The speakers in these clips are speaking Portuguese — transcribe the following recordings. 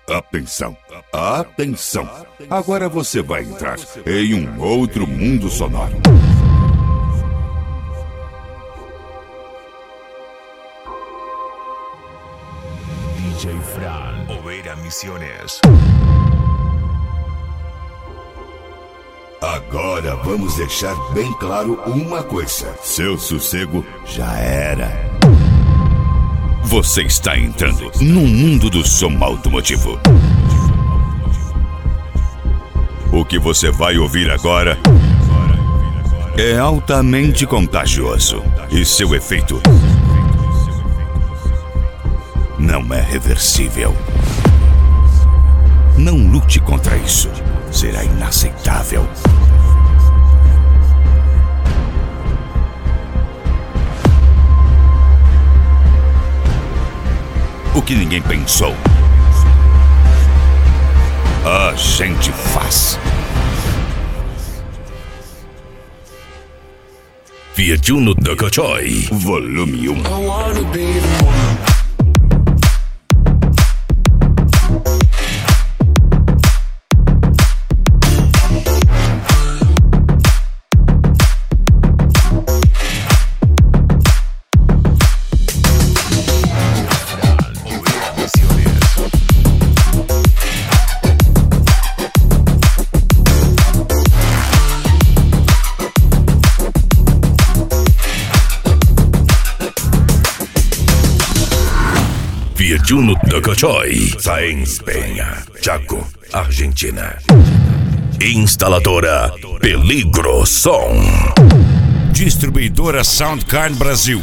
Atenção, atenção. Agora você vai entrar em um outro mundo sonoro. DJ Fran, Oveira Missões. Agora vamos deixar bem claro uma coisa. Seu sossego já era. Você está entrando no mundo do som automotivo. O que você vai ouvir agora é altamente contagioso e seu efeito não é reversível. Não lute contra isso. Será inaceitável. O que ninguém pensou, a gente faz. Fiat Uno da Cochoi, Volume 1. Fiat Uno da Cochoi, Sáenz Peña, Chaco, Argentina. Instaladora Peligro Som. Distribuidora Soundcard Brasil.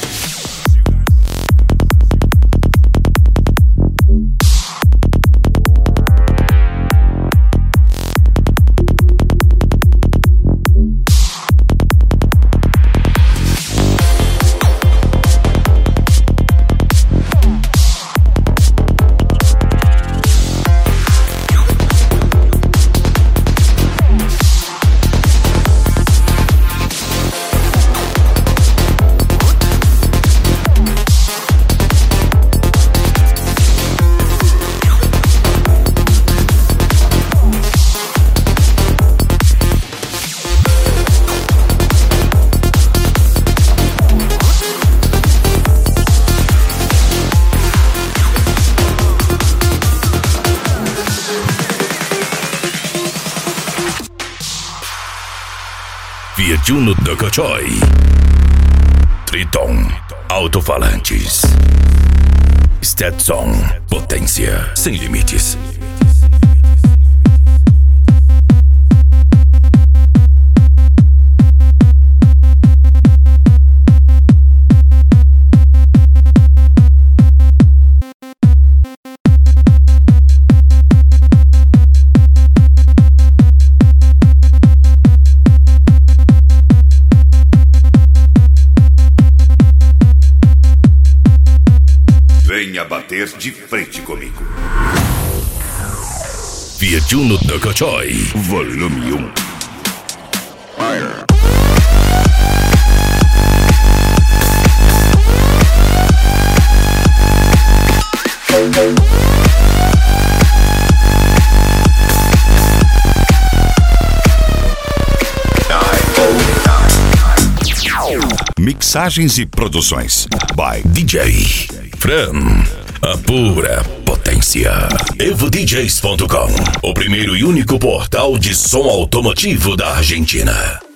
Fiat Uno da Cochoi, Triton, alto-falantes, Stetson, potência sem limites. Venha bater de frente comigo. Fiat Uno da Cochoi, Volume 1. Mixagens e produções by DJ Fran, a pura potência. EvoDJs.com, o primeiro e único portal de som automotivo da Argentina.